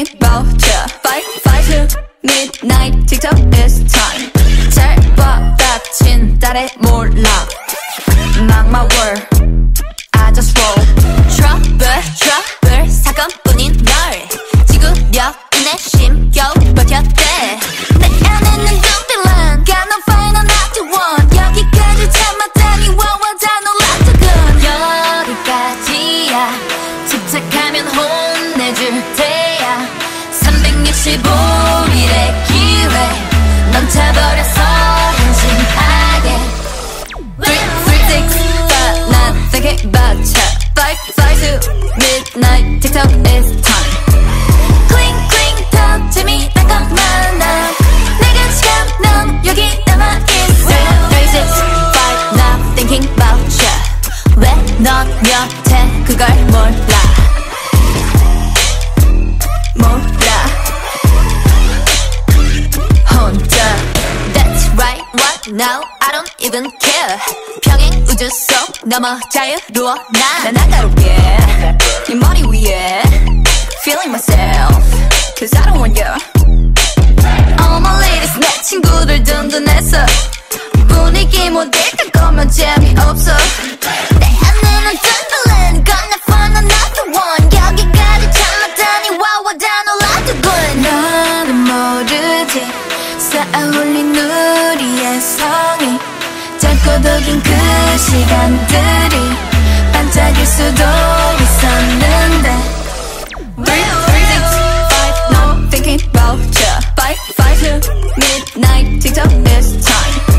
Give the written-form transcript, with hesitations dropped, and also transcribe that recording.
thinking about ya. 5 to midnight, TikTok is time. 잘 봐, 닥친 딸의 몰락. Mark my word, I just roll. trouble, 사건뿐인 널 지구력 인내 심겨우 버텼대. 내 안에는 눈빛란 got no fight, I'm not the one. 여기까지 참았다니 와와 다 놀랐더군. 여기까지야, 집착하면 혼내줄 테야. 365일의 기회 넘쳐버려서 한심하게. 3, 6, 5, not thinking about ya. 5 to midnight, TikTok is time. Cling, talk to me 난 것만 나. 내가 시간 넌 여기 남아있어. 3, 6, 5, not thinking about ya. 왜 넌 여태 그걸 몰라. 혼자 That's right, what now? I don't even care. 평행 우주 속 넘어 자유로워 난 날아가볼게. 네 머리 위에 Feeling myself Cause I don't want you. All my ladies 내 친구들 든든해서 분위기 못 읽을 거면 재미없어. 내 안에는 든든한 gonna find another one. 여기까지 참았다니 와와 다 놀랐더군. 너는 모르지 쌓아올린 우리의 성이 짧고도 긴 그 시간들이 반짝일 수도 있었는데. 3, 6, 5, no thinking about ya. 5 to midnight, TikTok is time.